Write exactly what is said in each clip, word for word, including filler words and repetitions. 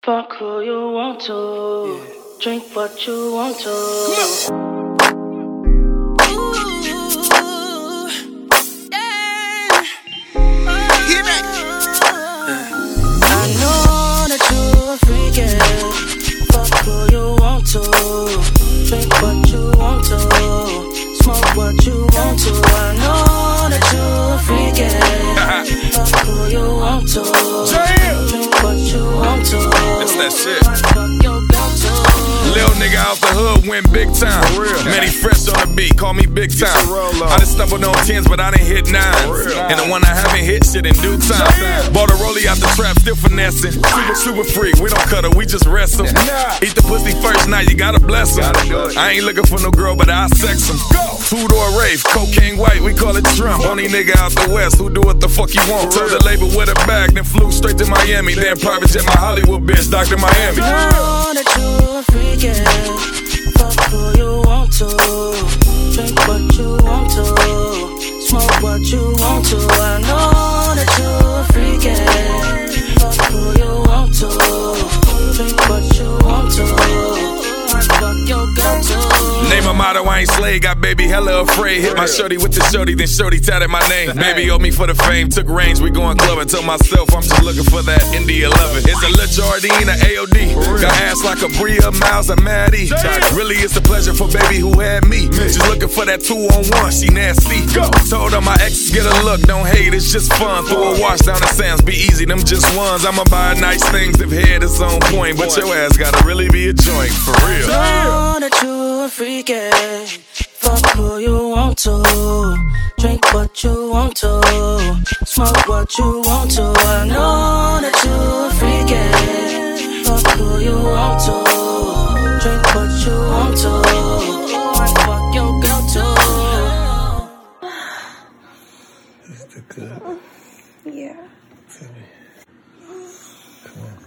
Fuck who you want to, yeah. Drink what you want to. Come on. Drink what you want to, smoke what you want to. I know that you're a freakin'. Fuck who you want to, drink what you want to. That's that shit. Lil nigga out the hood went big time. Many fresh on the beat, call me big time. I done stumbled on tens, but I done hit nines. And the one I haven't hit shit in due time. Bought a rollie out the trap, still finessing. Super, super freak, we don't cut her, we just wrestle. Eat the pussy first, now you gotta bless them. I ain't looking for no girl, but I'll sex them. Two-door rave, cocaine white, we call it Trump. Only nigga out the west who do what the fuck he want. Told the label with a bag, then flew straight to Miami. Then private jet my Hollywood bitch, Doctor Miami. I know that you're a freakin'. Fuck who you want to, drink what you want to, smoke what you want to. I know that you're a freakin'. Fuck who you want to, drink what you want to, fuck your girl too. Name my motto, I ain't slay, got baby hella afraid. Hit my shorty with the shorty, then shorty tatted my name. Baby owed me for the fame, took range, we going clubbing. Told myself I'm just looking for that Indy eleven. It's a Lil Jardine, a A O D. Got ass like a Bria, Miles, a Maddie. Really it's a pleasure for baby who had me. Just looking for that two on one, she nasty. Told her my exes get a look, don't hate, it's just fun. Throw a wash down the sands, be easy, them just ones. I'ma buy nice things if head is on point. But your ass gotta really be a joint, for real. I know that you a freakin'. Fuck who you want to, drink what you want to, smoke what you want to. I know that you a freakin'. Fuck who you want to, drink what you want to, fuck your girl too. Is that good? Yeah. Tell me. Come on.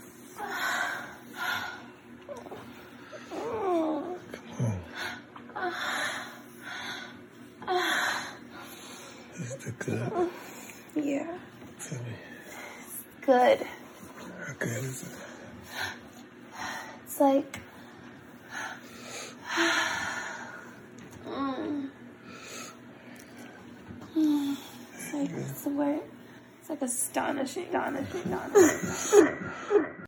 Is that good? Yeah. Tell me. Good. How good is it? It's like... mm. Mm. It's like, what's the word? It's like astonishing, astonishing, astonishing.